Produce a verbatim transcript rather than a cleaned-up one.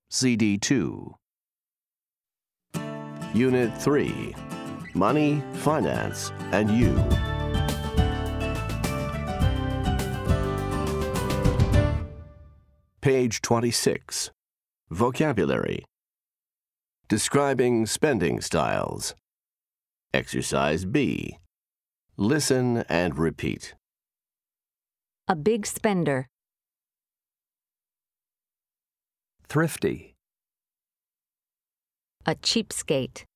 C D two. Unit three, Money, Finance, and You. Page twenty-six. Vocabulary. Describing spending styles. Exercise B. Listen and repeat. A big spender. Thrifty. A cheapskate.